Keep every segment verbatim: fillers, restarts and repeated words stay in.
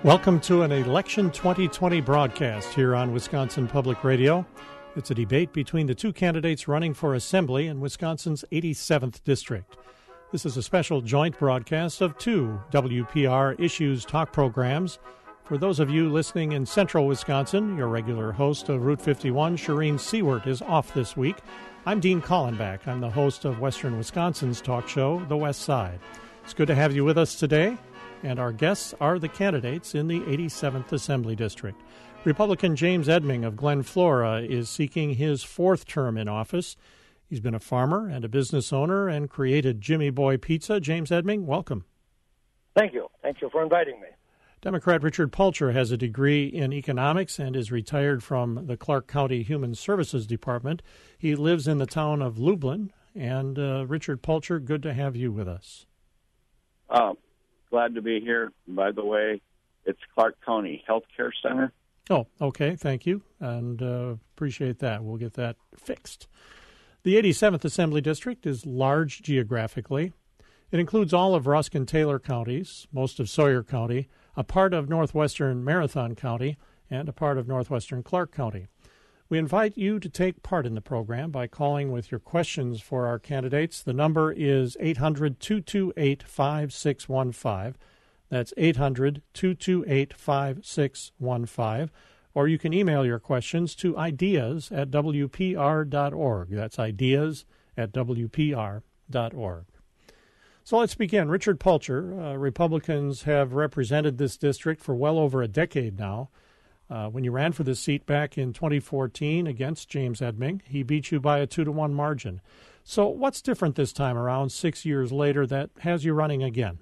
Welcome to an Election twenty twenty broadcast here on Wisconsin Public Radio. It's a debate between the two candidates running for Assembly in Wisconsin's eighty-seventh District. This is a special joint broadcast of two W P R Issues talk programs. For those of you listening in central Wisconsin, your regular host of Route fifty-one, Shireen Seward, is off this week. I'm Dean Kallenbach. I'm the host of Western Wisconsin's talk show, The West Side. It's good to have you with us today. And our guests are the candidates in the eighty-seventh Assembly District. Republican James Edming of Glen Flora is seeking his fourth term in office. He's been a farmer and a business owner and created Jimmy Boy Pizza. James Edming, welcome. Thank you. Thank you for inviting me. Democrat Richard Pulcher has a degree in economics and is retired from the Clark County Human Services Department. He lives in the town of Lublin. And uh, Richard Pulcher, good to have you with us. Um. Glad to be here. By the way, it's Clark County Health Care Center. Oh, okay. Thank you. And uh, appreciate that. We'll get that fixed. The eighty-seventh Assembly District is large geographically. It includes all of Rusk and Taylor counties, most of Sawyer County, a part of northwestern Marathon County, and a part of northwestern Clark County. We invite you to take part in the program by calling with your questions for our candidates. The number is eight hundred, two two eight, five six one five. That's eight hundred, two two eight, five six one five. Or you can email your questions to ideas at w p r dot org. That's ideas at w p r dot org. So let's begin. Richard Pulcher, uh, Republicans have represented this district for well over a decade now. Uh, when you ran for this seat back in twenty fourteen against James Edming, he beat you by a two to one margin. So what's different this time around, six years later, that has you running again?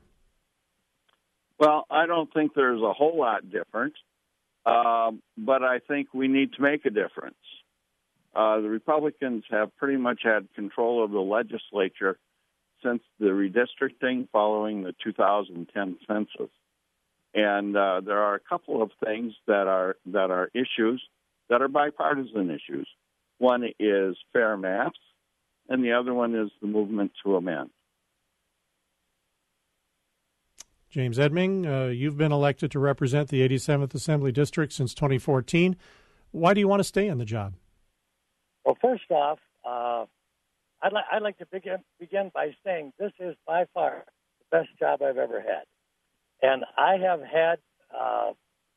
Well, I don't think there's a whole lot different, uh, but I think we need to make a difference. Uh, the Republicans have pretty much had control of the legislature since the redistricting following the two thousand ten census. And uh, there are a couple of things that are that are issues that are bipartisan issues. One is fair maps, and the other one is the movement to amend. James Edming, uh, you've been elected to represent the eighty-seventh Assembly District since twenty fourteen. Why do you want to stay in the job? Well, first off, uh, I'd, li- I'd like to begin, begin by saying this is by far the best job I've ever had. And I have had uh,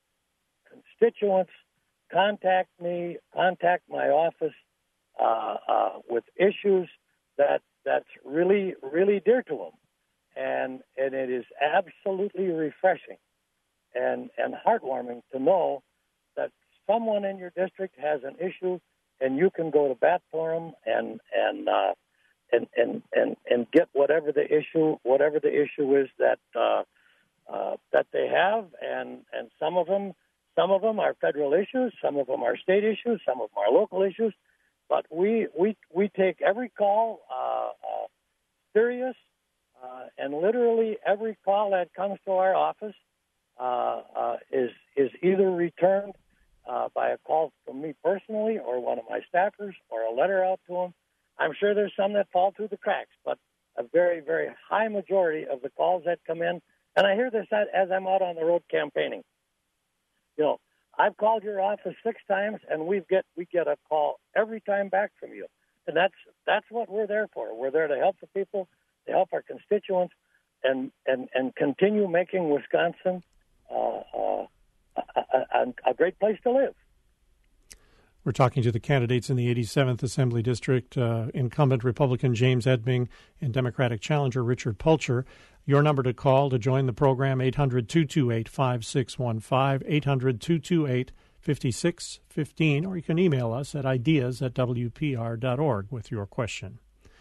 constituents contact me, contact my office uh, uh, with issues that that's really, really dear to them. And and it is absolutely refreshing and, and heartwarming to know that someone in your district has an issue and you can go to bat for them and and uh, and, and, and, and get whatever the issue whatever the issue is that uh, Uh, that they have, and, and some of them, some of them are federal issues, some of them are state issues, some of them are local issues. But we we we take every call uh, uh, serious, uh, and literally every call that comes to our office uh, uh, is is either returned uh, by a call from me personally or one of my staffers or a letter out to them. I'm sure there's some that fall through the cracks, but a very very high majority of the calls that come in. And I hear this as I'm out on the road campaigning. You know, I've called your office six times, and we get we get a call every time back from you. And that's that's what we're there for. We're there to help the people, to help our constituents, and and, and continue making Wisconsin uh, uh, a, a, a great place to live. We're talking to the candidates in the eighty-seventh Assembly District, uh, incumbent Republican James Edming and Democratic challenger Richard Pulcher. Your number to call to join the program, eight hundred, two two eight, five six one five, eight hundred, two two eight, five six one five, or you can email us at ideas at w p r dot org with your question.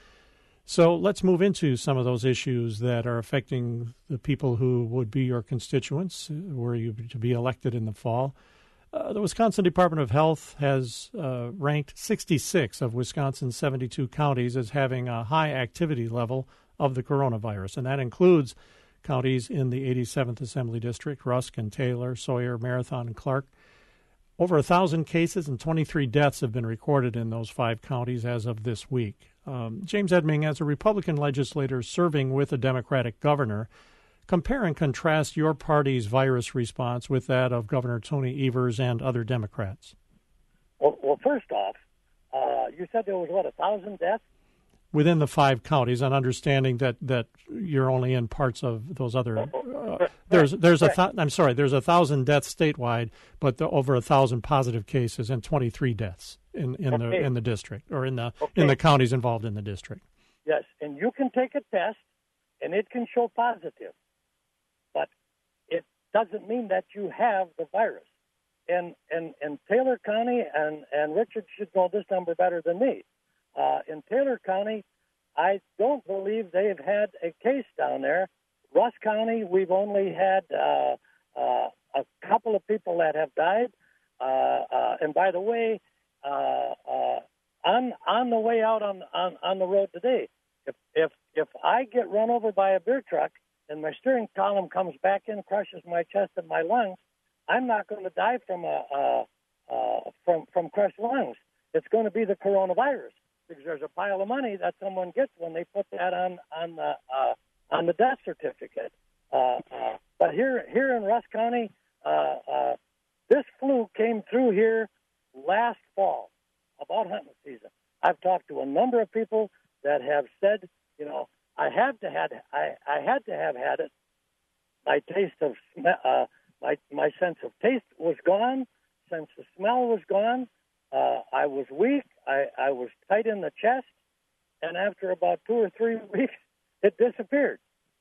So let's move into some of those issues that are affecting the people who would be your constituents were you to be elected in the fall. Uh, the Wisconsin Department of Health has uh, ranked sixty-six of Wisconsin's seventy-two counties as having a high activity level of the coronavirus, and that includes counties in the eighty-seventh Assembly District, Rusk and Taylor, Sawyer, Marathon, and Clark. Over one thousand cases and twenty-three deaths have been recorded in those five counties as of this week. Um, James Edming, as a Republican legislator serving with a Democratic governor, compare and contrast your party's virus response with that of Governor Tony Evers and other Democrats. Well, well first off, uh, you said there was, what, a thousand deaths? Within the five counties, and understanding that, that you're only in parts of those other. Uh, there's there's a th- I'm sorry, there's a thousand deaths statewide, but the, over a thousand positive cases and twenty-three deaths in, in okay. the in the district or in the okay. in the counties involved in the district. Yes, and you can take a test, and it can show positive, but it doesn't mean that you have the virus. And and and Taylor County, and and Richard should know this number better than me. Uh, in Taylor County, I don't believe they've had a case down there. Rusk County, we've only had uh, uh, a couple of people that have died. Uh, uh, and by the way, uh, uh, on on the way out on, on, on the road today, if if if I get run over by a beer truck and my steering column comes back in, crushes my chest and my lungs, I'm not going to die from a uh, uh, from from crushed lungs. It's going to be the coronavirus, because there's a pile of money that someone gets when they put that on on the uh, on the death certificate. Uh, uh, but here here in Rusk County, uh, uh, this flu came through here last fall, about hunting season. I've talked to a number of people that have said, you know, I had to had I, I had to have had it. My taste of uh, my my sense of taste was gone. Sense of smell was gone. Uh, I was weak. I, I was tight in the chest, and after about two or three weeks, it disappeared.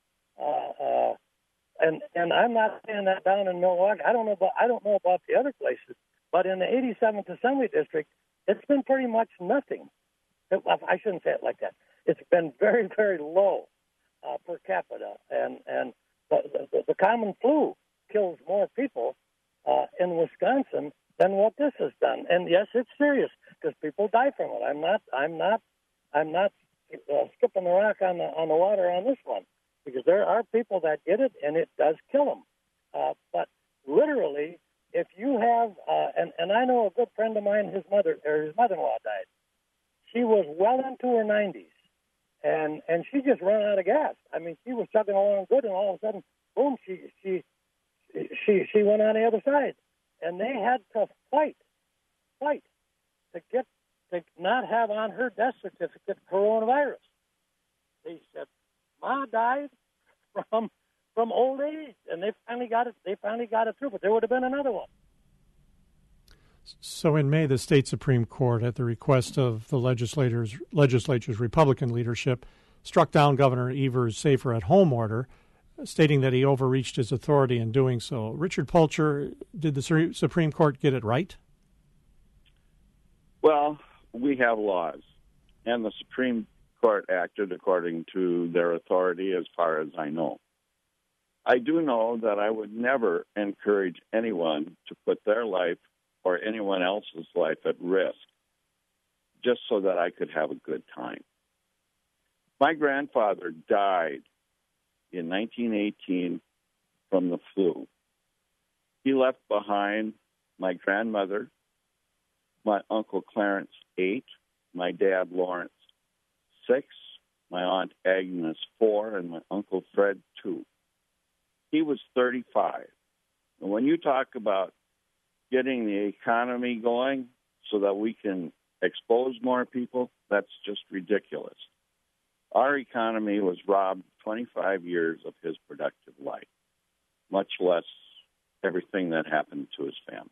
Uh, uh, and and I'm not saying that down in Milwaukee. I don't know about I don't know about the other places, but in the eighty-seventh Assembly District, it's been pretty much nothing. It, I shouldn't say it like that. It's been very very low uh, per capita, and and the, the, the common flu kills more people uh, in Wisconsin than what this has done. And yes, it's serious because people die from it. I'm not, I'm not, I'm not uh, skipping the rock on the on the water on this one, because there are people that get it and it does kill them. Uh, but literally, if you have, uh, and and I know a good friend of mine, his mother or his mother-in-law died. She was well into her nineties, and and she just ran out of gas. I mean, she was chugging along good, and all of a sudden, boom, she she she she went on the other side. And they had to fight, fight to get to not have on her death certificate coronavirus. They said, "Ma died from from old age," and they finally got it. They finally got it through, but there would have been another one. So in May, the state Supreme Court, at the request of the legislators, legislature's Republican leadership, struck down Governor Evers' safer at home order, stating that he overreached his authority in doing so. Richard Pulcher, did the Supreme Court get it right? Well, we have laws, and the Supreme Court acted according to their authority as far as I know. I do know that I would never encourage anyone to put their life or anyone else's life at risk just so that I could have a good time. My grandfather died in nineteen eighteen from the flu. He left behind my grandmother, my Uncle Clarence, eight, my dad, Lawrence, six, my Aunt Agnes, four, and my Uncle Fred, two. He was thirty-five. And when you talk about getting the economy going so that we can expose more people, that's just ridiculous. Our economy was robbed twenty-five years of his productive life, much less everything that happened to his family.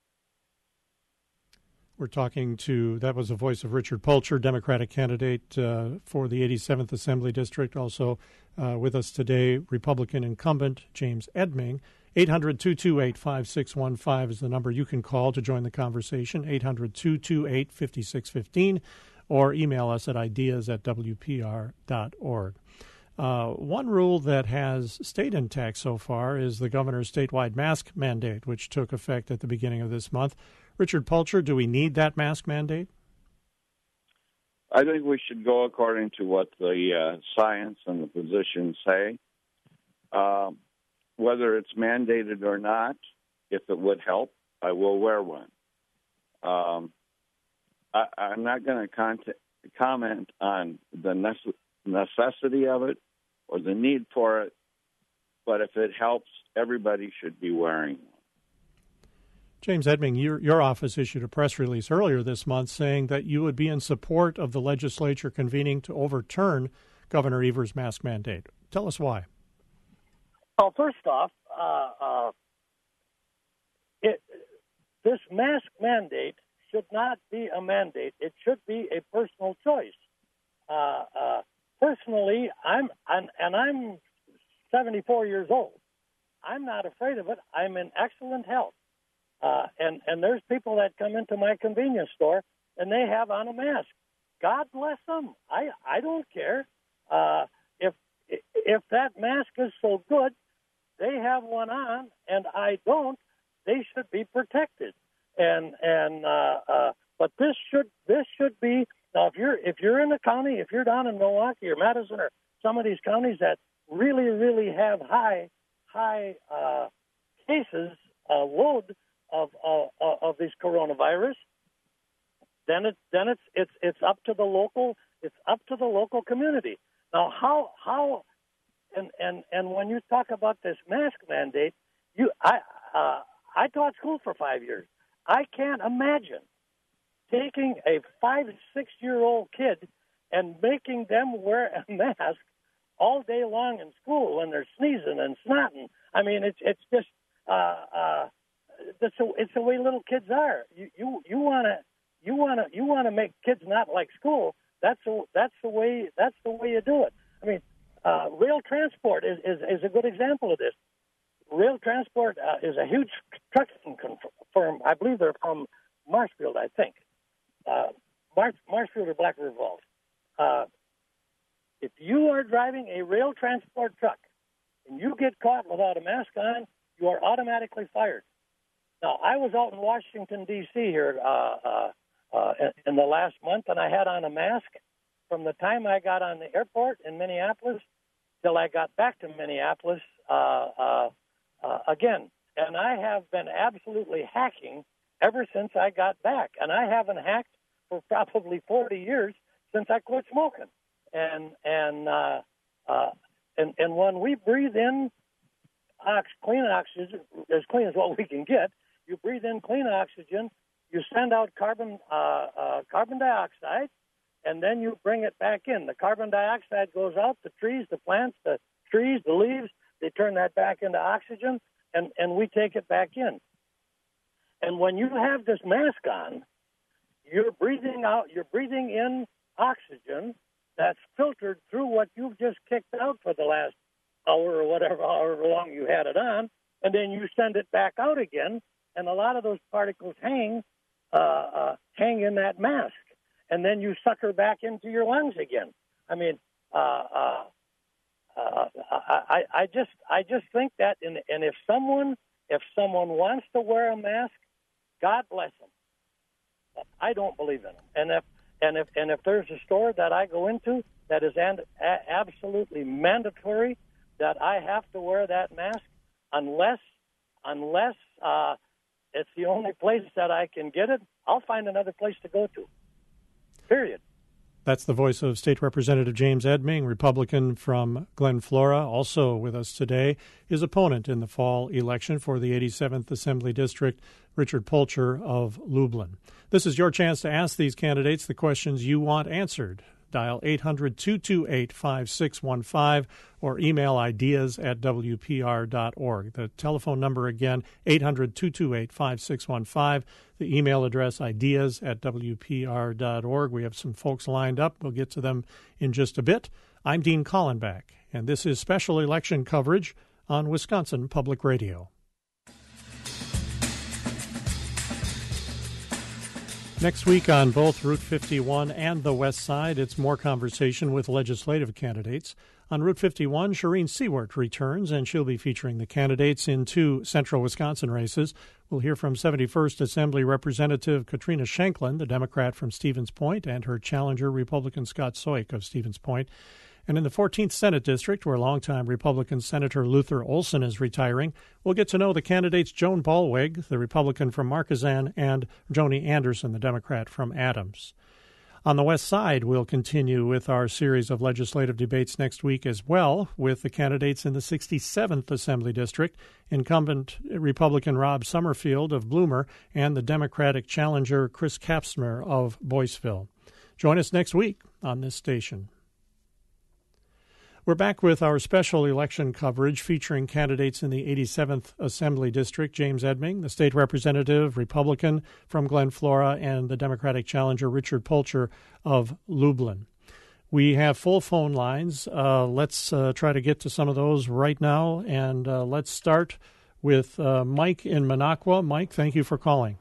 We're talking to, that was the voice of Richard Pulcher, Democratic candidate uh, for the eighty-seventh Assembly District. Also uh, with us today, Republican incumbent James Edming. eight hundred, two two eight, five six one five is the number you can call to join the conversation, eight hundred, two two eight, five six one five, or email us at ideas at w p r dot org. Uh, one rule that has stayed intact so far is the governor's statewide mask mandate, which took effect at the beginning of this month. Richard Pulcher, do we need that mask mandate? I think we should go according to what the uh, science and the physicians say. Um, whether it's mandated or not, if it would help, I will wear one. Um, I, I'm not going to con- comment on the nece- necessity of it or the need for it. but if it helps, everybody should be wearing one. James Edming, your, your office issued a press release earlier this month saying that you would be in support of the legislature convening to overturn Governor Evers' mask mandate. Tell us why. Well, first off, uh, uh, it, this mask mandate should not be a mandate. It should be a personal choice. Uh, uh, personally, I'm, I'm and I'm seventy-four years old. I'm not afraid of it. I'm in excellent health. Uh, and, and there's people that come into my convenience store and they have on a mask. God bless them. I, I don't care. Uh, if if that mask is so good, they have one on and I don't, they should be protected. And and uh, uh, but this should this should be now if you're if you're in the county, if you're down in Milwaukee or Madison or some of these counties that really really have high high uh, cases uh, load of uh, of this coronavirus, then it then it's it's it's up to the local it's up to the local community. Now how how and and and when you talk about this mask mandate, you I uh, I taught school for five years. I can't imagine taking a five, six-year-old kid and making them wear a mask all day long in school when they're sneezing and snotting. I mean, it's it's just uh, uh, it's, a, it's the way little kids are. You you you want to you want to you want to make kids not like school. That's the that's the way that's the way you do it. I mean, uh, rail transport is, is is a good example of this. Rail Transport uh, is a huge trucking firm. I believe they're from Marshfield, I think. Uh, Marsh, Marshfield or Black River Falls. Uh, if you are driving a rail transport truck and you get caught without a mask on, you are automatically fired. Now, I was out in Washington, D C here uh, uh, uh, in the last month, and I had on a mask from the time I got on the airport in Minneapolis till I got back to Minneapolis uh, uh, Uh, again, and I have been absolutely hacking ever since I got back, and I haven't hacked for probably forty years since I quit smoking. And and uh, uh, and and when we breathe in ox, clean oxygen, as clean as what we can get, you breathe in clean oxygen, you send out carbon uh, uh, carbon dioxide, and then you bring it back in. The carbon dioxide goes out. The trees, the plants, the trees, the leaves. They turn that back into oxygen, and, and we take it back in. And when you have this mask on, you're breathing out, you're breathing in oxygen that's filtered through what you've just kicked out for the last hour or whatever, however long you had it on, and then you send it back out again, and a lot of those particles hang, uh, uh, hang in that mask, and then you sucker back into your lungs again. I mean, uh, uh, Uh, I, I just I just think that, in, and if someone if someone wants to wear a mask, God bless them. But I don't believe in them. And if and if and if there's a store that I go into that is and, a, absolutely mandatory that I have to wear that mask, unless unless uh, it's the only place that I can get it, I'll find another place to go to. Period. That's the voice of State Representative James Edming, Republican from Glen Flora. Also with us today, his opponent in the fall election for the eighty-seventh Assembly District, Richard Polcher of Lublin. This is your chance to ask these candidates the questions you want answered. Dial eight hundred, two two eight, five six one five or email ideas at w p r dot org. The telephone number again, eight hundred, two two eight, five six one five. The email address, ideas at w p r dot org. We have some folks lined up. We'll get to them in just a bit. I'm Dean Collenbach, and this is special election coverage on Wisconsin Public Radio. Next week on both Route fifty-one and the West Side, it's more conversation with legislative candidates. On Route fifty-one, Shireen Seward returns, and she'll be featuring the candidates in two central Wisconsin races. We'll hear from seventy-first Assembly Representative Katrina Shanklin, the Democrat from Stevens Point, and her challenger, Republican Scott Soik of Stevens Point. And in the fourteenth Senate District, where longtime Republican Senator Luther Olson is retiring, we'll get to know the candidates Joan Ballweg, the Republican from Markesan, and Joni Anderson, the Democrat from Adams. On the West Side, we'll continue with our series of legislative debates next week as well, with the candidates in the sixty-seventh Assembly District, incumbent Republican Rob Summerfield of Bloomer and the Democratic challenger Chris Kapsner of Boyceville. Join us next week on this station. We're back with our special election coverage featuring candidates in the eighty-seventh Assembly District, James Edming, the state representative, Republican from Glen Flora, and the Democratic challenger Richard Pulcher of Lublin. We have full phone lines. Uh, let's uh, try to get to some of those right now, and uh, let's start with uh, Mike in Minocqua. Mike, thank you for calling.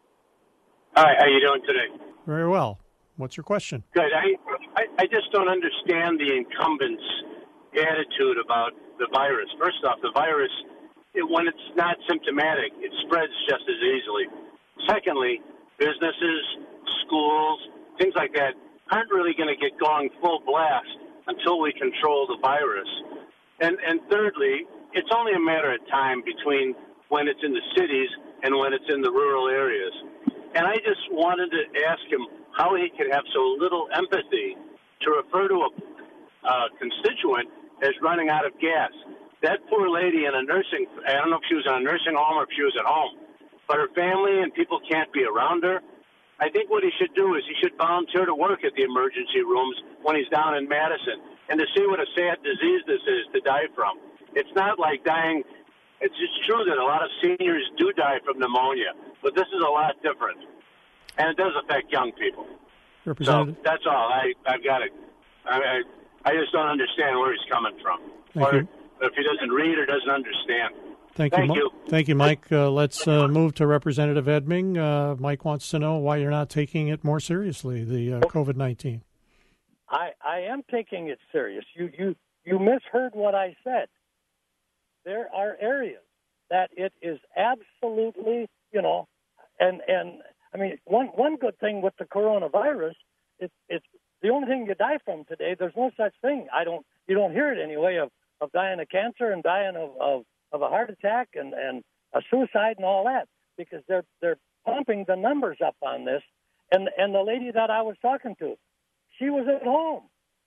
Hi, how you doing today? Very well. What's your question? Good. I, I, I just don't understand the incumbents' attitude about the virus. First off, the virus, it, when it's not symptomatic, it spreads just as easily. Secondly, businesses, schools, things like that aren't really going to get going full blast until we control the virus. And, and thirdly, it's only a matter of time between when it's in the cities and when it's in the rural areas. And I just wanted to ask him how he could have so little empathy to refer to a uh, constituent as running out of gas. That poor lady in a nursing, I don't know if she was in a nursing home or if she was at home, but her family and people can't be around her. I think what he should do is he should volunteer to work at the emergency rooms when he's down in Madison and to see what a sad disease this is to die from. It's not like dying. It's, it's true that a lot of seniors do die from pneumonia, but this is a lot different. And it does affect young people. So that's all. I, I've got it. I, I, I just don't understand where he's coming from. Thank or you. If he doesn't read or doesn't understand. Thank, Thank you, you. Thank you, Mike. Uh, let's uh, move to Representative Edming. Uh, Mike wants to know why you're not taking it more seriously, the uh, COVID nineteen. I, I am taking it serious. You, you, you misheard what I said. There are areas that it is absolutely, you know, and and I mean, one one good thing with the coronavirus, it, it's the only thing you die from today. There's no such thing. I don't, you don't hear it anyway of, of dying of cancer and dying of, of, of a heart attack and, and a suicide and all that, because they're they're pumping the numbers up on this. And and the lady that I was talking to, she was at home.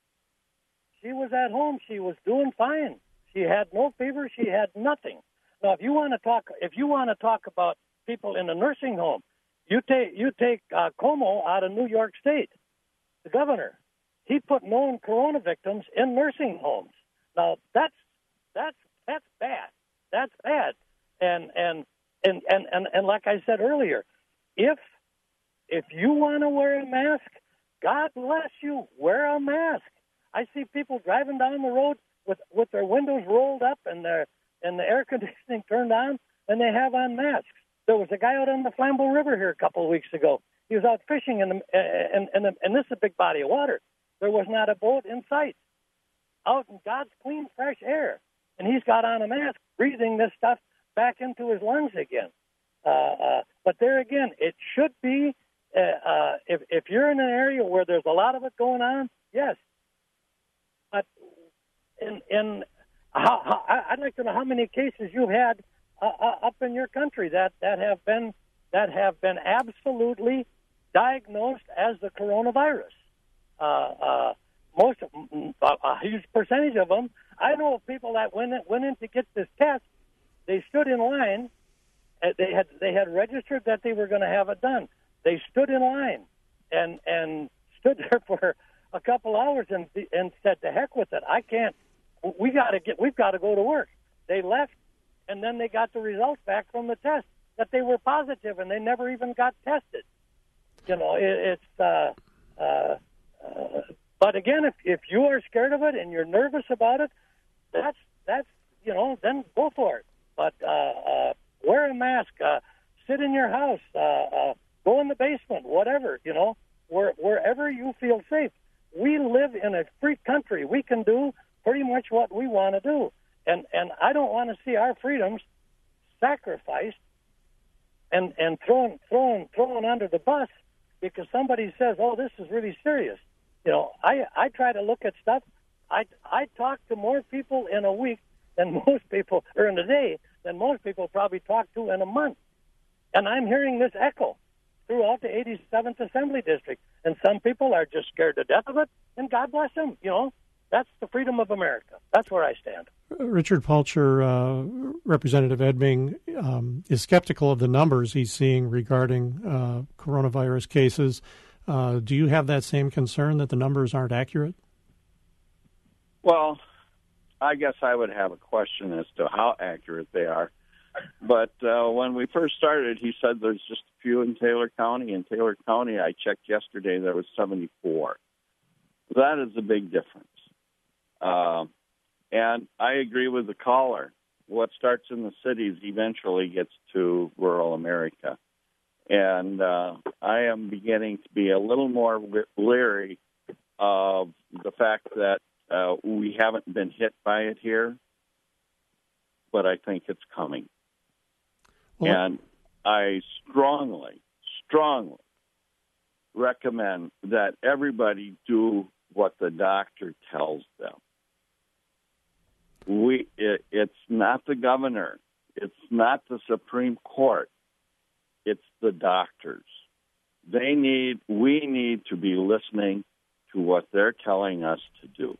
She was at home. She was doing fine. She had no fever. She had nothing. Now, if you want to talk, if you want to talk about people in a nursing home, you take you take uh, Cuomo out of New York State, the governor. He put known corona victims in nursing homes. Now that's that's that's bad. That's bad. And and and and and, and like I said earlier, if if you want to wear a mask, God bless you, wear a mask. I see people driving down the road with, with their windows rolled up and their and the air conditioning turned on, and they have on masks. There was a guy out on the Flambeau River here a couple of weeks ago. He was out fishing, in the, and, and, and this is a big body of water. There was not a boat in sight. Out in God's clean, fresh air. And he's got on a mask, breathing this stuff back into his lungs again. Uh, uh, but there again, it should be, uh, uh, if, if you're in an area where there's a lot of it going on, yes. But in, in how, how, I'd like to know how many cases you've had uh, uh, up in your country that, that have been that have been absolutely diagnosed as the coronavirus. Uh, uh, most, uh, a huge percentage of them. I know of people that went in, went in to get this test. They stood in line. Uh, they had they had registered that they were going to have it done. They stood in line and and stood there for a couple hours and and said, "To heck with it! I can't. We got to get. We've got to go to work." They left, and then they got the results back from the test that they were positive, and they never even got tested. You know, it, it's. Uh, uh, uh, but again, if if you are scared of it and you're nervous about it, that's that's you know, then go for it. But uh, uh, wear a mask, uh, sit in your house, uh, uh, go in the basement, whatever. You know, where, wherever you feel safe. We live in a free country. We can do pretty much what we want to do, and and I don't want to see our freedoms sacrificed and and thrown thrown thrown under the bus because somebody says, "Oh, this is really serious." You know, I I try to look at stuff. I I talk to more people in a week than most people, or in a day than most people probably talk to in a month, and I'm hearing this echo. throughout the eighty-seventh Assembly District. And some people are just scared to death of it, and God bless them. You know, that's the freedom of America. That's where I stand. Richard Pulcher, uh, Representative Edming, um, is skeptical of the numbers he's seeing regarding uh, coronavirus cases. Uh, do you have that same concern that the numbers aren't accurate? Well, I guess I would have a question as to how accurate they are. But uh, when we first started, he said there's just a few in Taylor County. In Taylor County, I checked yesterday, there was seventy-four. That is a big difference. Uh, and I agree with the caller. What starts in the cities eventually gets to rural America. And uh, I am beginning to be a little more leery of the fact that uh, we haven't been hit by it here, but I think it's coming. Well, and I strongly, strongly recommend that everybody do what the doctor tells them. We, it, it's not the governor. It's not the Supreme Court. It's the doctors. They need, we need to be listening to what they're telling us to do.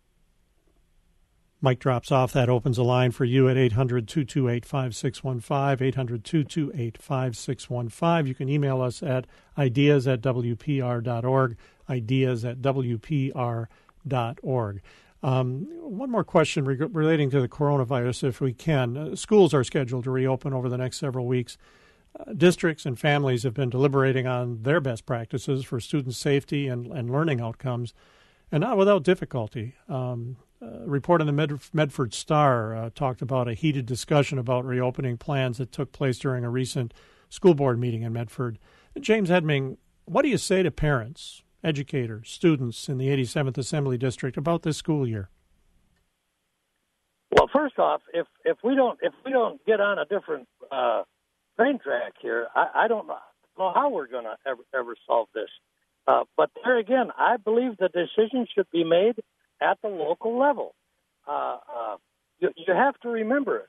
Mike drops off. That opens a line for you at eight hundred, two two eight, five six one five, eight hundred, two two eight, five six one five. You can email us at ideas at w p r dot org, ideas at w p r dot org. Um, one more question re- relating to the coronavirus, if we can. Uh, schools are scheduled to reopen over the next several weeks. Uh, districts and families have been deliberating on their best practices for student safety and, and learning outcomes, and not without difficulty. Um, a report in the Med- Medford Star uh, talked about a heated discussion about reopening plans that took place during a recent school board meeting in Medford. James Edming, what do you say to parents, educators, students in the eighty-seventh Assembly District about this school year? Well, first off, if if we don't if we don't get on a different uh, train track here, I, I don't know how we're going to ever ever solve this. Uh, but there again, I believe the decision should be made at the local level. Uh, uh, you, you have to remember,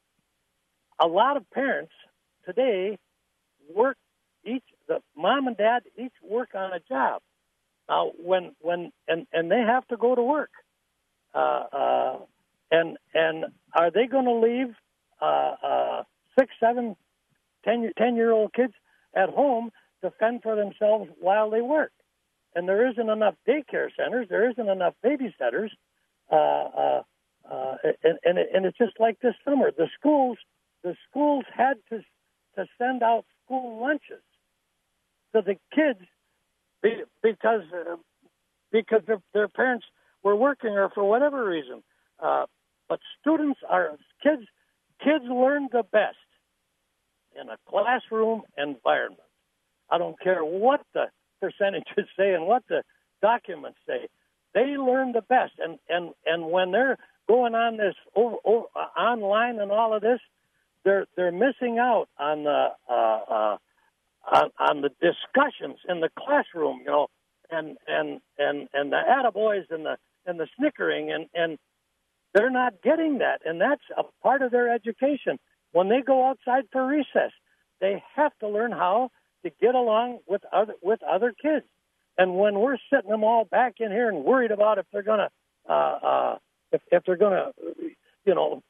a lot of parents today work each the mom and dad each work on a job. Now, when when and, and they have to go to work, uh, uh, and and are they going to leave uh, uh, six, seven, ten, ten year old kids at home to fend for themselves while they work? And there isn't enough daycare centers. There isn't enough babysitters, uh, uh, uh, and and, it, and it's just like this summer. The schools the schools had to to send out school lunches to the kids because uh, because their, their parents were working or for whatever reason. Uh, but students are kids. Kids learn the best in a classroom environment. I don't care what the percentages say and what the documents say. They learn the best, and and, and when they're going on this over, over, uh, online and all of this, they're they're missing out on the uh, uh, on, on the discussions in the classroom, you know, and and and and the attaboys and the and the snickering, and and they're not getting that, and that's a part of their education. When they go outside for recess, they have to learn how to get along with other with other kids. And when we're sitting them all back in here and worried about if they're gonna uh, uh, if if they're gonna you know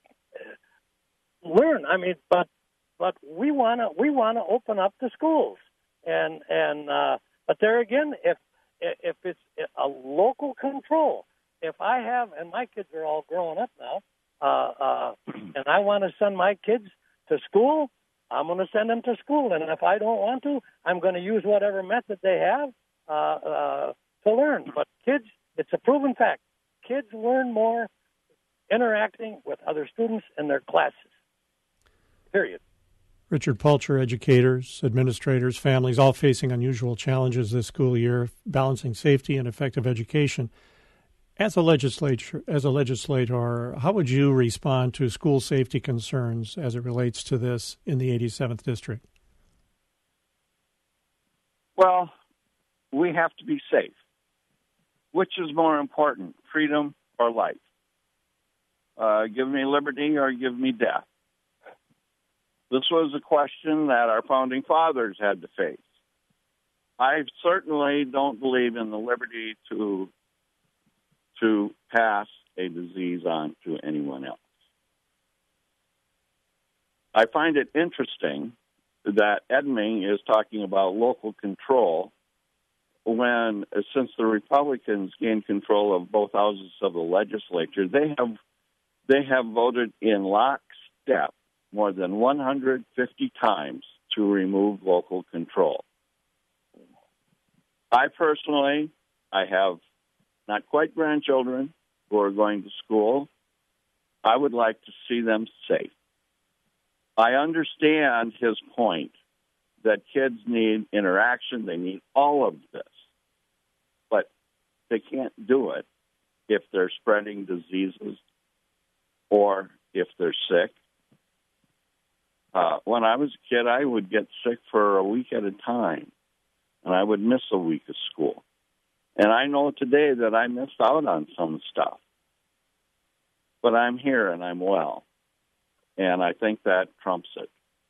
learn, I mean, but but we wanna we wanna open up the schools, and and uh, but there again, if if it's a local control, if I have, and my kids are all growing up now, uh, uh, and I want to send my kids to school, I'm going to send them to school, and if I don't want to, I'm going to use whatever method they have uh, uh, to learn. But kids, it's a proven fact, kids learn more interacting with other students in their classes, period. Richard Pulcher, educators, administrators, families, all facing unusual challenges this school year, balancing safety and effective education. As a legislature, as a legislator, how would you respond to school safety concerns as it relates to this in the eighty-seventh District? Well, we have to be safe. Which is more important, freedom or life? Uh, give me liberty or give me death? This was a question that our founding fathers had to face. I certainly don't believe in the liberty to to pass a disease on to anyone else. I find it interesting that Edming is talking about local control when, since the Republicans gained control of both houses of the legislature, they have they have voted in lockstep more than one hundred fifty times to remove local control. I personally, I have not quite grandchildren who are going to school. I would like to see them safe. I understand his point that kids need interaction, they need all of this, but they can't do it if they're spreading diseases or if they're sick. Uh, when I was a kid, I would get sick for a week at a time, and I would miss a week of school. And I know today that I missed out on some stuff, but I'm here and I'm well, and I think that trumps it.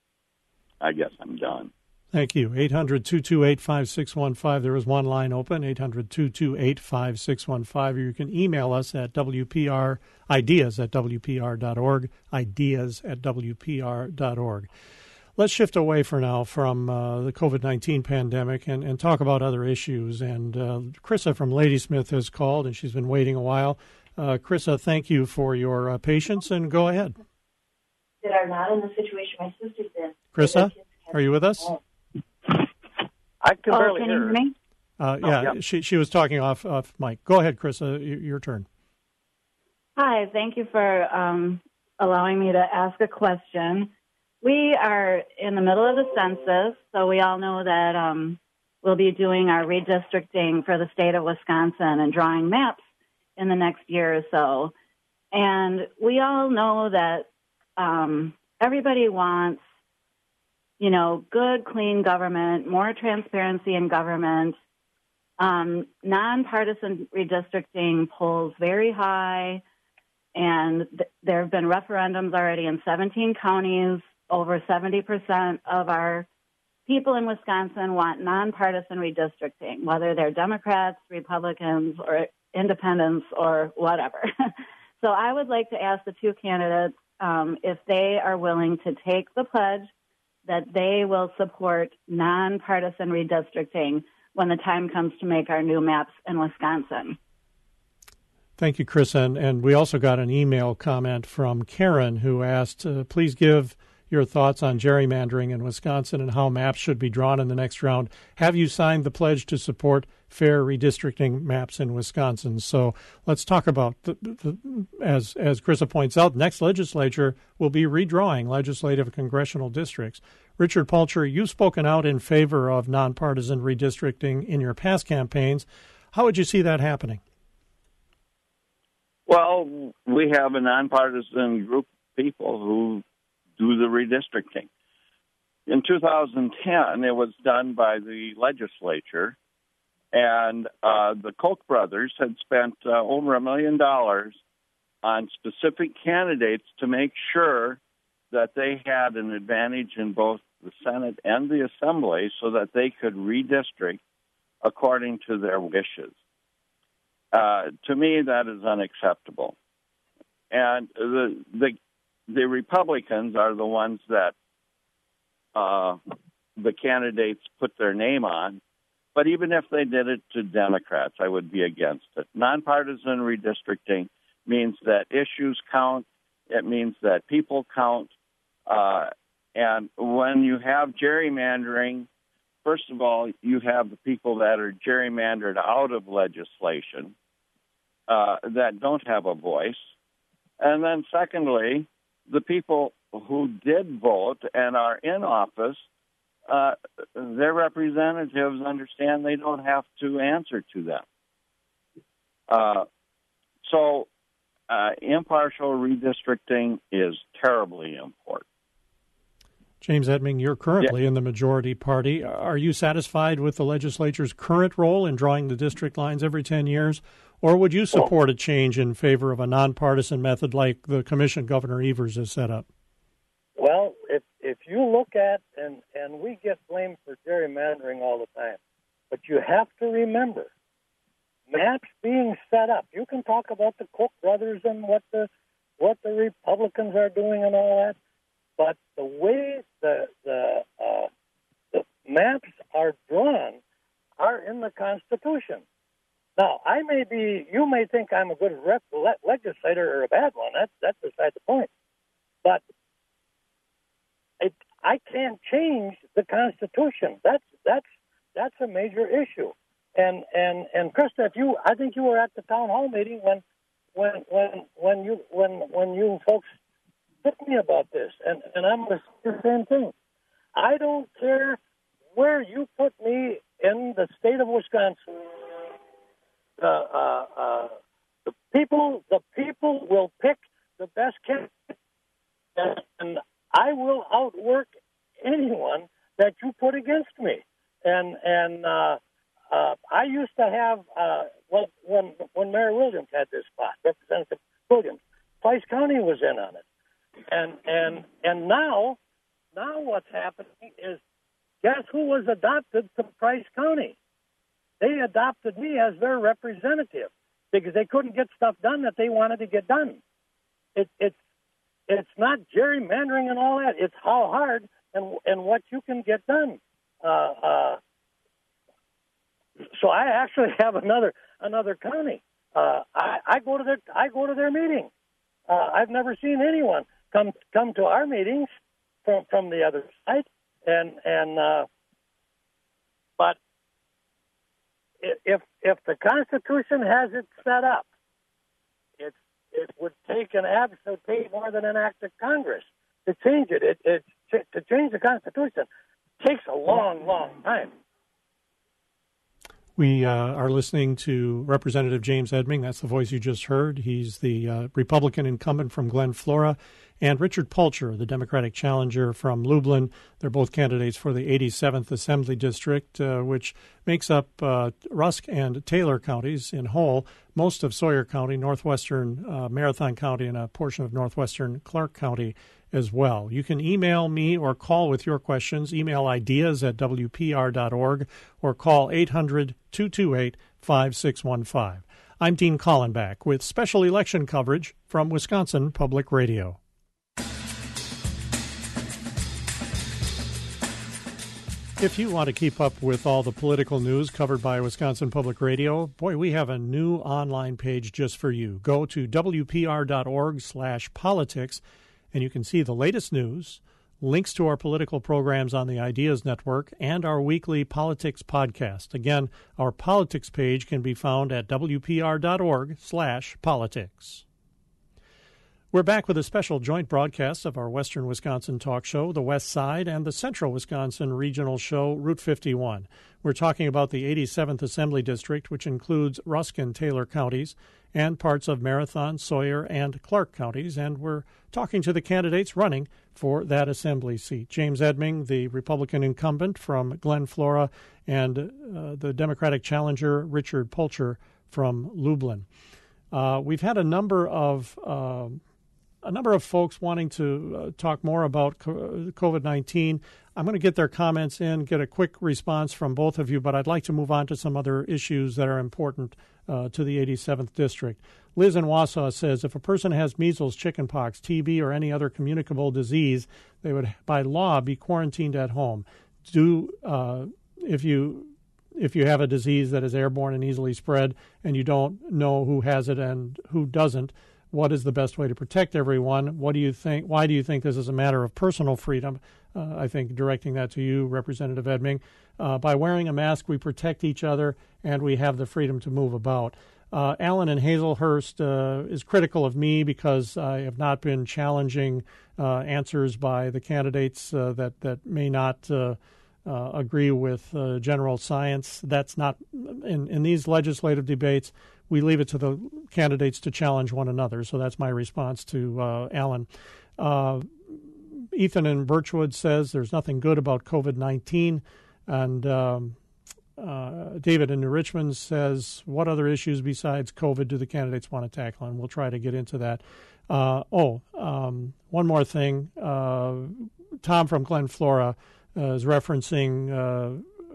I guess I'm done. Thank you. eight hundred, two two eight, five six one five. There is one line open, eight hundred, two two eight, five six one five. Or you can email us at W P R ideas at W P R dot org, ideas at W P R dot org. Let's shift away for now from uh, the COVID nineteen pandemic and, and talk about other issues. And uh, Chrissa from Ladysmith has called, and she's been waiting a while. Uh, Chrissa, thank you for your uh, patience, and go ahead. That are not in the situation my sister's in. Chrissa, are you with us? I can oh, barely can hear you hear her. me? Uh, yeah, Oh, yeah. she she was talking off, off mic. Go ahead, Chrissa, y- your turn. Hi, thank you for um, allowing me to ask a question. We are in the middle of the census, so we all know that um, we'll be doing our redistricting for the state of Wisconsin and drawing maps in the next year or so. And we all know that um, everybody wants, you know, good, clean government, more transparency in government. Um, nonpartisan redistricting polls very high, and th- there have been referendums already in seventeen counties. Over seventy percent of our people in Wisconsin want nonpartisan redistricting, whether they're Democrats, Republicans, or independents, or whatever. So I would like to ask the two candidates um, if they are willing to take the pledge that they will support nonpartisan redistricting when the time comes to make our new maps in Wisconsin. Thank you, Chris. And, and we also got an email comment from Karen who asked, uh, please give your thoughts on gerrymandering in Wisconsin and how maps should be drawn in the next round. Have you signed the pledge to support fair redistricting maps in Wisconsin? So let's talk about, the, the, as as Chrissa points out, next legislature will be redrawing legislative and congressional districts. Richard Pulcher, you've spoken out in favor of nonpartisan redistricting in your past campaigns. How would you see that happening? Well, we have a nonpartisan group of people who do the redistricting. In two thousand ten, it was done by the legislature, and uh, the Koch brothers had spent uh, over a million dollars on specific candidates to make sure that they had an advantage in both the Senate and the Assembly so that they could redistrict according to their wishes. Uh, to me, that is unacceptable. And the the the Republicans are the ones that uh, the candidates put their name on. But even if they did it to Democrats, I would be against it. Nonpartisan redistricting means that issues count. It means that people count. Uh, and when you have gerrymandering, first of all, you have the people that are gerrymandered out of legislation uh, that don't have a voice. And then secondly, the people who did vote and are in office, uh, their representatives understand they don't have to answer to them. Uh, so uh, impartial redistricting is terribly important. James Edming, you're currently yeah. in the majority party. Are you satisfied with the legislature's current role in drawing the district lines every ten years? Or would you support a change in favor of a nonpartisan method like the commission Governor Evers has set up? Well, if if you look at, and, and we get blamed for gerrymandering all the time, But you have to remember, maps being set up. You can talk about the Koch brothers and what the what the Republicans are doing and all that, but the way the the, uh, the maps are drawn are in the Constitution. Now, I may be, you may think I'm a good rep, le- legislator or a bad one. That's that's beside the point. But it, I can't change the Constitution. That's that's that's a major issue. And and and Krista, if you, I think you were at the town hall meeting when when when when you when when you folks hit me about this, and and I'm going to say the same thing. I don't care where you put me in the state of Wisconsin. Uh, uh, uh, the people, the people will pick the best candidate, and, and I will outwork anyone that you put against me. And and uh, uh, I used to have uh, well, when when Mayor Williams had this spot, Representative Williams, Price County was in on it, and and and now now what's happening is, guess who was adopted to Price County? They adopted me as their representative because they couldn't get stuff done that they wanted to get done. It, it's it's not gerrymandering and all that. It's how hard and and what you can get done. Uh, uh, so I actually have another another county. Uh, I, I go to their I go to their meeting. Uh, I've never seen anyone come come to our meetings from from the other side. And and uh, but. If if the Constitution has it set up, it it would take an absolute take more than an act of Congress to change it. It, it to change the Constitution takes a long, long time. We uh, are listening to Representative James Edming. That's the voice you just heard. He's the uh, Republican incumbent from Glen Flora, and Richard Pulcher, the Democratic challenger from Lublin. They're both candidates for the eighty-seventh Assembly District, uh, which makes up uh, Rusk and Taylor counties in whole, most of Sawyer County, northwestern uh, Marathon County, and a portion of northwestern Clark County as well. You can email me or call with your questions. Email ideas at w p r dot org or call eight hundred, two two eight, five six one five. I'm Dean Collenbach with special election coverage from Wisconsin Public Radio. If you want to keep up with all the political news covered by Wisconsin Public Radio, boy, we have a new online page just for you. Go to w p r dot org slash politics, and you can see the latest news, links to our political programs on the Ideas Network, and our weekly politics podcast. Again, our politics page can be found at w p r dot org slash politics. We're back with a special joint broadcast of our Western Wisconsin talk show, The West Side, and the Central Wisconsin regional show, Route fifty-one. We're talking about the eighty-seventh Assembly District, which includes Rusk and Taylor counties, and parts of Marathon, Sawyer, and Clark counties, and we're talking to the candidates running for that assembly seat. James Edming, the Republican incumbent from Glen Flora, and uh, the Democratic challenger, Richard Pulcher from Lublin. Uh, we've had a number of... Uh, A number of folks wanting to uh, talk more about COVID nineteen. I'm going to get their comments in, get a quick response from both of you, but I'd like to move on to some other issues that are important uh, to the eighty-seventh District. Liz in Wausau says if a person has measles, chickenpox, T B, or any other communicable disease, they would, by law, be quarantined at home. Do uh, if you if you have a disease that is airborne and easily spread, and you don't know who has it and who doesn't, what is the best way to protect everyone? What do you think? Why do you think this is a matter of personal freedom? Uh, I think directing that to you, Representative Edming. Uh, by wearing a mask, we protect each other, and we have the freedom to move about. Uh, Alan in Hazelhurst uh, is critical of me because I have not been challenging uh, answers by the candidates uh, that, that may not uh, uh, agree with uh, general science. That's not, in, in these legislative debates, we leave it to the candidates to challenge one another. So that's my response to uh, Alan. Uh, Ethan in Birchwood says there's nothing good about COVID nineteen. And um, uh, David in New Richmond says, what other issues besides COVID do the candidates want to tackle? And we'll try to get into that. Uh, oh, um, one more thing. Uh, Tom from Glen Flora uh, is referencing uh,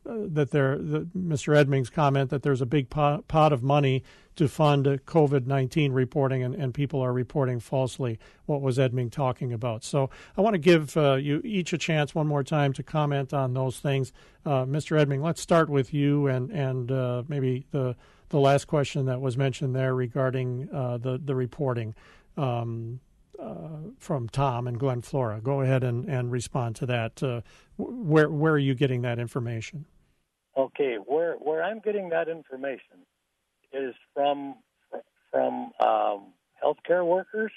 that there, the, Mister Edming's comment that there's a big pot, pot of money to fund COVID nineteen reporting, and, and people are reporting falsely. What was Edming talking about? So I want to give uh, you each a chance one more time to comment on those things. Uh, Mister Edming, let's start with you, and and uh, maybe the the last question that was mentioned there regarding uh, the the reporting. Um, Uh, from Tom and Glen Flora. Go ahead and, and respond to that. Uh, where where are you getting that information? Okay, where where I'm getting that information is from from um, healthcare workers,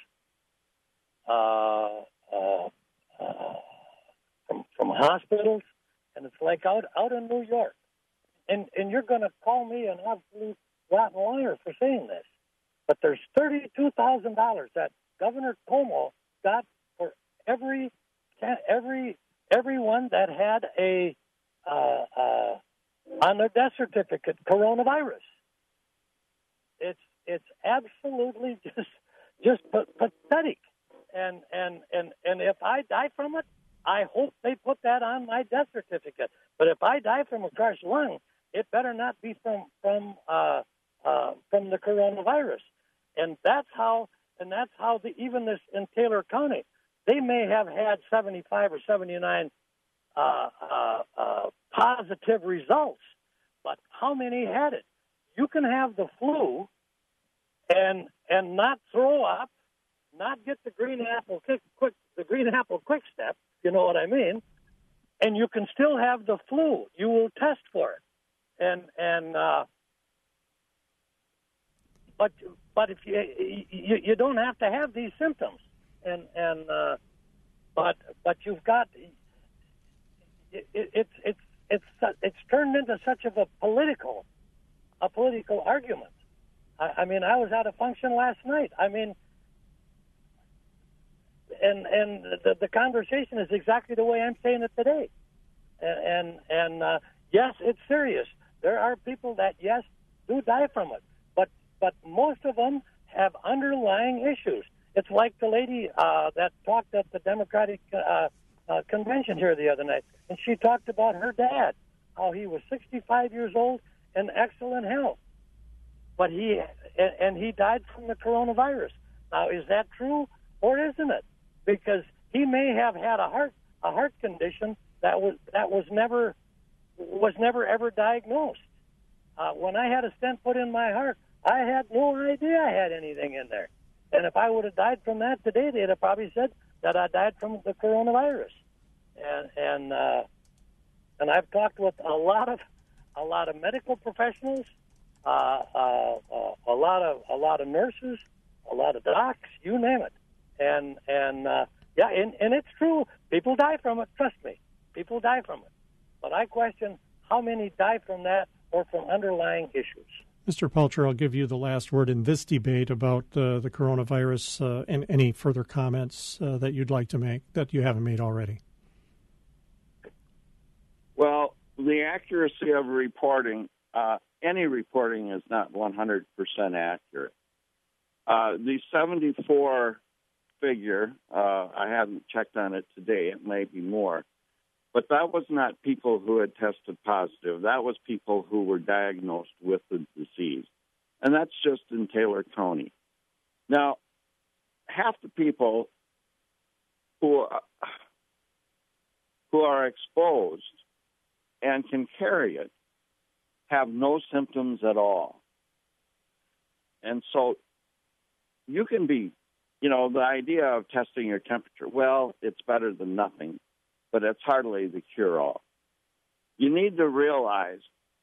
uh, uh, uh, from from hospitals, and it's like out out in New York. And and you're going to call me an absolute rotten liar for saying this, but there's thirty-two thousand dollars that Governor Cuomo got for every every everyone that had a uh, uh, on their death certificate coronavirus. It's it's absolutely just just pathetic, and and and and if I die from it, I hope they put that on my death certificate. But if I die from a crushed lung, it better not be from from uh, uh, from the coronavirus, and that's how. And that's how the, even this in Taylor County, they may have had seventy-five or seventy-nine uh, uh, uh, positive results, but how many had it? You can have the flu and and not throw up, not get the green apple quick, quick the green apple quick step. You know what I mean? And you can still have the flu. You will test for it, and and. Uh, But but if you, you you don't have to have these symptoms, and and uh, but but you've got it, it's it's it's it's turned into such of a political a political argument. I, I mean, I was at a function last night. I mean, and and the, the conversation is exactly the way I'm saying it today, and and, and uh, yes, it's serious. There are people that yes do die from it. But most of them have underlying issues. It's like the lady uh, that talked at the Democratic uh, uh, convention here the other night, and she talked about her dad, how he was sixty-five years old and excellent health, but he and, and he died from the coronavirus. Now, is that true or isn't it? Because he may have had a heart a heart condition that was that was never was never ever diagnosed. Uh, when I had a stent put in my heart, I had no idea I had anything in there. And if I would have died from that today, they'd have probably said that I died from the coronavirus. And and uh, and I've talked with a lot of a lot of medical professionals, uh, uh, uh, a lot of a lot of nurses, a lot of docs, you name it. And and uh, yeah, and, and it's true. People die from it. Trust me, people die from it. But I question how many die from that or from underlying issues. Mister Pelcher, I'll give you the last word in this debate about uh, the coronavirus uh, and any further comments uh, that you'd like to make that you haven't made already. Well, the accuracy of reporting, uh, any reporting is not one hundred percent accurate. Uh, the seventy-four figure, uh, I haven't checked on it today, it may be more. But that was not people who had tested positive. That was people who were diagnosed with the disease. And that's just in Taylor County. Now, half the people who are, who are exposed and can carry it have no symptoms at all. And so you can be, you know, the idea of testing your temperature, well, it's better than nothing, but it's hardly the cure-all. You need to realize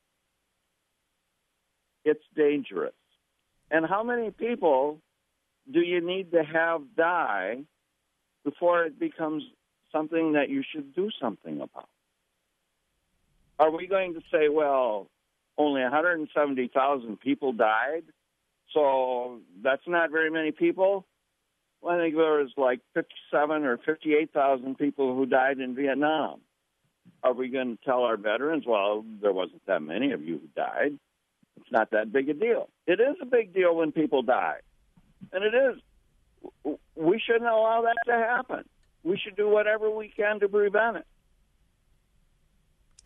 it's dangerous. And how many people do you need to have die before it becomes something that you should do something about? Are we going to say, well, only one hundred seventy thousand people died, so that's not very many people? Well, I think there was like fifty-seven or fifty-eight thousand people who died in Vietnam. Are we going to tell our veterans, well, there wasn't that many of you who died? It's not that big a deal. It is a big deal when people die. And it is. We shouldn't allow that to happen. We should do whatever we can to prevent it.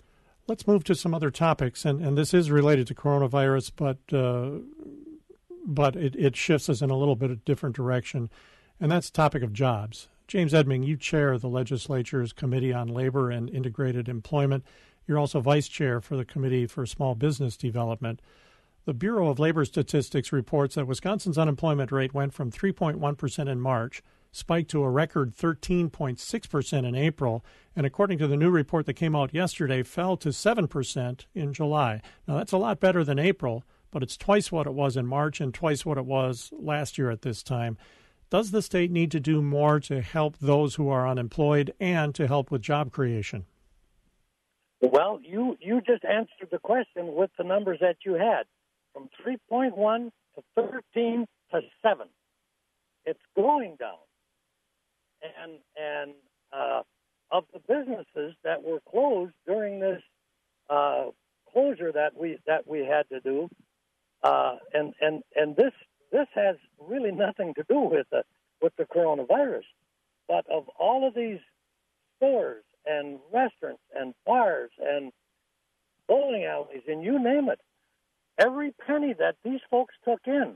Let's move to some other topics, and, and this is related to coronavirus, but uh, but it, it shifts us in a little bit of different direction, and that's the topic of jobs. James Edming, you chair the legislature's Committee on Labor and Integrated Employment. You're also vice chair for the Committee for Small Business Development. The Bureau of Labor Statistics reports that Wisconsin's unemployment rate went from three point one percent in March, spiked to a record thirteen point six percent in April, and according to the new report that came out yesterday, fell to seven percent in July. Now, that's a lot better than April, but it's twice what it was in March and twice what it was last year at this time. Does the state need to do more to help those who are unemployed and to help with job creation? Well, you, you just answered the question with the numbers that you had, from three point one to thirteen to seven. It's going down. And and uh, of the businesses that were closed during this uh, closure that we that we had to do, uh, and and and this this has really nothing to do with the with the coronavirus, but of all of these stores and restaurants and bars and bowling alleys and you name it, every penny that these folks took in.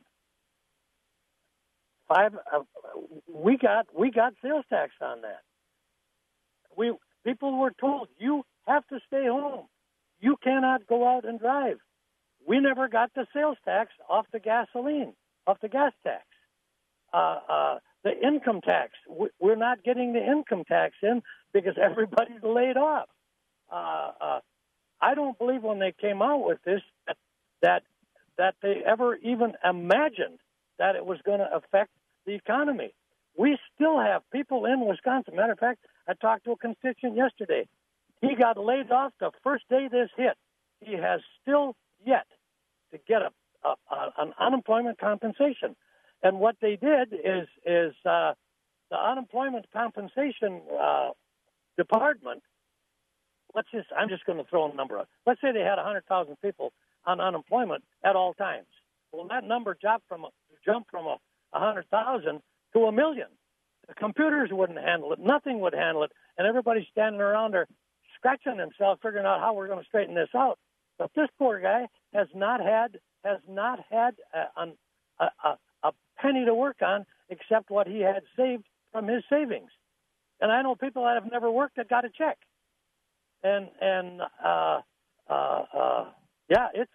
Five, uh, we got we got sales tax on that. We people were told you have to stay home. You cannot go out and drive. We never got the sales tax off the gasoline, off the gas tax. Uh, uh, the income tax, we're not getting the income tax in because everybody's laid off. Uh, uh, I don't believe when they came out with this that that, that they ever even imagined that it was going to affect the economy. We still have people in Wisconsin. Matter of fact, I talked to a constituent yesterday. He got laid off the first day this hit. He has still yet to get a, a, a an unemployment compensation. And what they did is is uh, the unemployment compensation uh, department. Let's just I'm just going to throw a number out. Let's say they had one hundred thousand people on unemployment at all times. Well, that number jumped from a, jumped from a one hundred thousand to a million. The computers wouldn't handle it. Nothing would handle it. And everybody's standing around there scratching themselves, figuring out how we're going to straighten this out. But this poor guy has not had has not had a, a, a, a penny to work on except what he had saved from his savings. And I know people that have never worked that got a check. And and uh, uh, uh, yeah, it's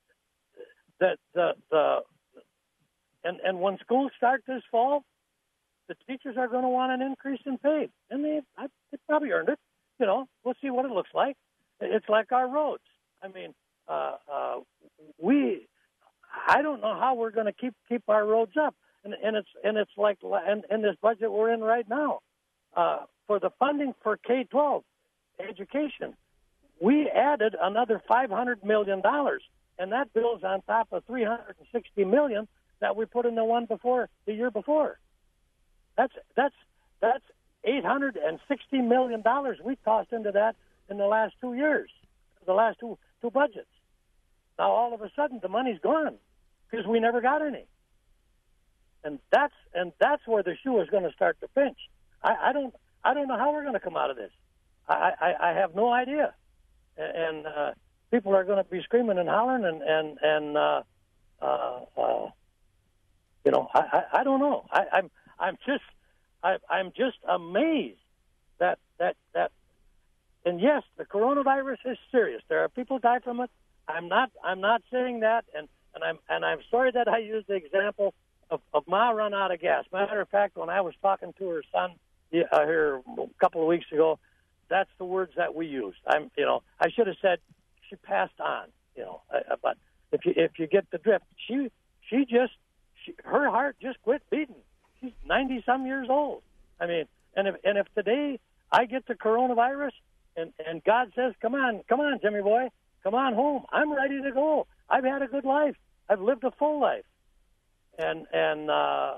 the the the and and when schools start this fall, the teachers are going to want an increase in pay, and they I, they probably earned it. You know, we'll see what it looks like. It's like our roads. I mean, uh, uh, we. I don't know how we're going to keep keep our roads up, and and it's and it's like and in this budget we're in right now, uh, for the funding for K twelve education, we added another five hundred million dollars, and that builds on top of three hundred sixty million dollars that we put in the one before the year before. That's that's that's eight hundred sixty million dollars we tossed into that in the last two years, the last two two budgets. Now all of a sudden the money's gone because we never got any, and that's and that's where the shoe is going to start to pinch. I, I don't I don't know how we're going to come out of this. I, I, I have no idea, and uh, people are going to be screaming and hollering, and and and uh, uh, uh, you know I, I, I don't know. I, I'm I'm just I, I'm just amazed that that that. And yes, the coronavirus is serious. There are people die from it. I'm not I'm not saying that, and, and I'm and I'm sorry that I used the example of, of Ma run out of gas. Matter of fact, when I was talking to her son uh, here a couple of weeks ago, that's the words that we used. I'm, you know, I should have said she passed on. You know, uh, but if you if you get the drift, she she just she, her heart just quit beating. She's ninety some years old. I mean, and if and if today I get the coronavirus and and God says, come on, come on, Jimmy boy, come on home, I'm ready to go. I've had a good life. I've lived a full life, and and uh,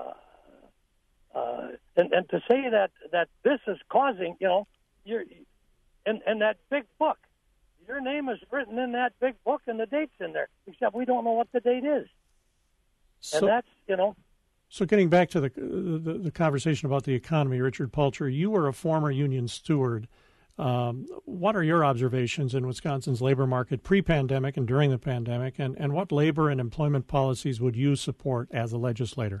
uh, and and to say that that this is causing, you know. You're, and, and that big book, your name is written in that big book and the date's in there, except we don't know what the date is. So, and that's, you know. So getting back to the, the the conversation about the economy, Richard Palcher, you were a former union steward. Um, what are your observations in Wisconsin's labor market pre-pandemic and during the pandemic, and, and what labor and employment policies would you support as a legislator?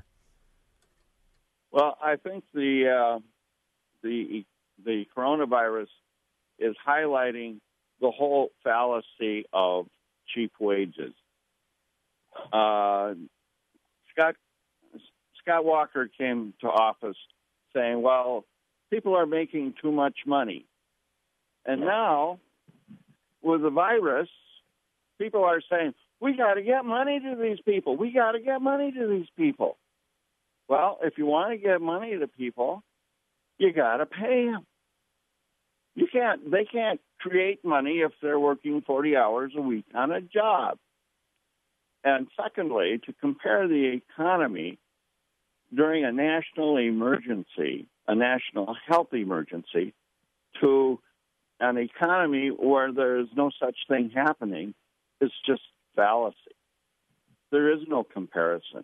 Well, I think the uh, the the coronavirus is highlighting the whole fallacy of cheap wages. Uh, Scott Scott Walker came to office saying, "Well, people are making too much money," and now with the virus, people are saying, "We got to get money to these people. We got to get money to these people." Well, if you want to get money to people, you got to pay them. You can't. They can't create money if they're working forty hours a week on a job. And secondly, to compare the economy during a national emergency, a national health emergency, to an economy where there is no such thing happening is just fallacy. There is no comparison.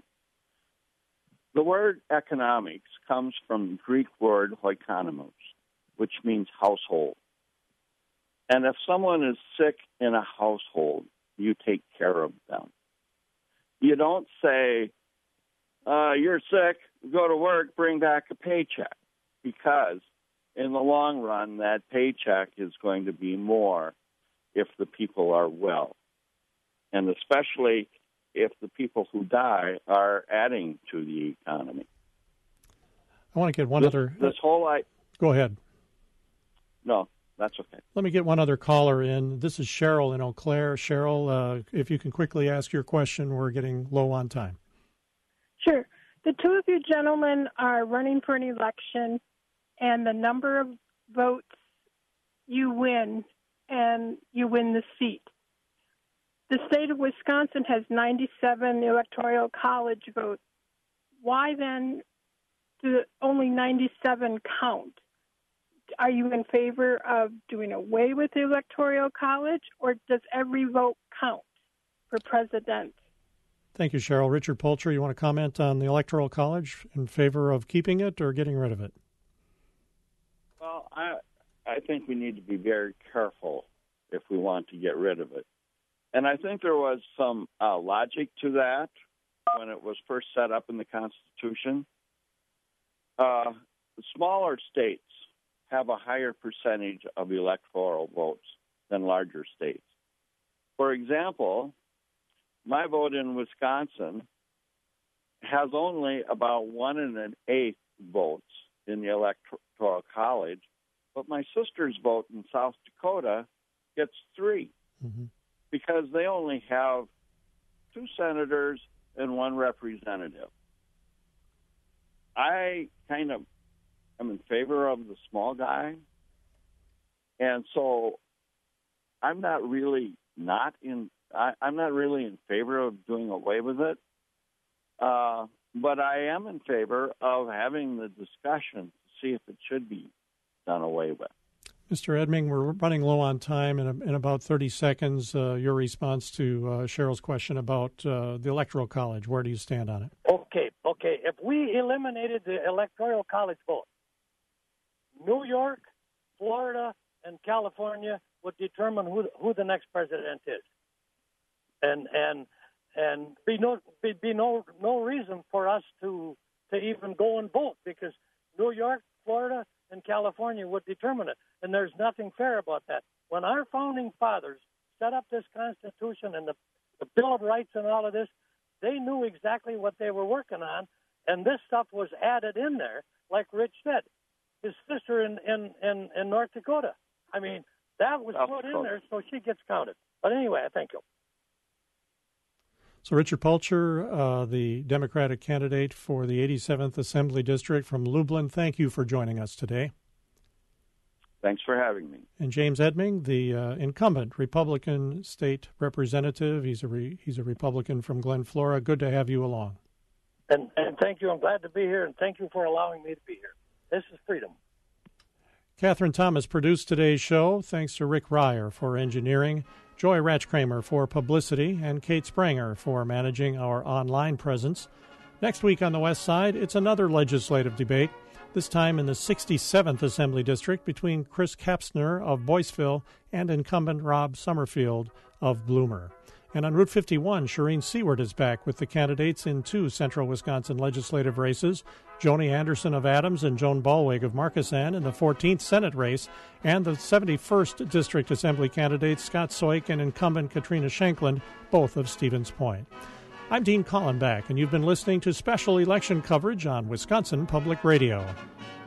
The word economics comes from the Greek word oikonomos, which means household. And if someone is sick in a household, you take care of them. You don't say, uh, you're sick, go to work, bring back a paycheck, because in the long run, that paycheck is going to be more if the people are well, and especially if the people who die are adding to the economy. I want to get one this, other... This whole... I, Go ahead. No, that's okay. Let me get one other caller in. This is Cheryl in Eau Claire. Cheryl, uh, if you can quickly ask your question, we're getting low on time. Sure. The two of you gentlemen are running for an election, and the number of votes you win, and you win the seat. The state of Wisconsin has ninety-seven electoral college votes. Why then do only ninety-seven count? Are you in favor of doing away with the electoral college, or does every vote count for president? Thank you, Cheryl. Richard Polcher, you want to comment on the electoral college, in favor of keeping it or getting rid of it? Well, I I think we need to be very careful if we want to get rid of it. And I think there was some uh, logic to that when it was first set up in the Constitution. Uh, the smaller states have a higher percentage of electoral votes than larger states. For example, my vote in Wisconsin has only about one and an eighth votes in the electoral college, but my sister's vote in South Dakota gets three. Mm-hmm. Because they only have two senators and one representative. I kind of am in favor of the small guy, and so I'm not really not in. I, I'm not really in favor of doing away with it, uh, but I am in favor of having the discussion to see if it should be done away with. Mister Edming, we're running low on time. In, in about thirty seconds, uh, your response to uh, Cheryl's question about uh, the Electoral College. Where do you stand on it? Okay, okay. If we eliminated the Electoral College vote, New York, Florida, and California would determine who who the next president is, and and and be no be, be no no reason for us to to even go and vote, because New York, Florida, and California would determine it. And there's nothing fair about that. When our founding fathers set up this Constitution and the, the Bill of Rights and all of this, they knew exactly what they were working on, and this stuff was added in there, like Rich said. His sister in, in, in, in North Dakota. I mean, that was South put Dakota. in there so she gets counted. But anyway, I thank you. So Richard Polcher, uh, the Democratic candidate for the eighty-seventh Assembly District from Lublin, thank you for joining us today. Thanks for having me. And James Edming, the uh, incumbent Republican state representative. He's a re- he's a Republican from Glen Flora. Good to have you along. And, and thank you. I'm glad to be here, and thank you for allowing me to be here. This is freedom. Catherine Thomas produced today's show. Thanks to Rick Ryer for engineering, Joy Ratchkramer for publicity, and Kate Spranger for managing our online presence. Next week on the West Side, it's another legislative debate. this time in the sixty-seventh Assembly District between Chris Kapsner of Boyceville and incumbent Rob Summerfield of Bloomer. And on Route fifty-one, Shireen Seward is back with the candidates in two central Wisconsin legislative races, Joni Anderson of Adams and Joan Ballweg of Markesan in the fourteenth Senate race, and the seventy-first District Assembly candidates Scott Soik and incumbent Katrina Shankland, both of Stevens Point. I'm Dean Collenbach, and you've been listening to special election coverage on Wisconsin Public Radio.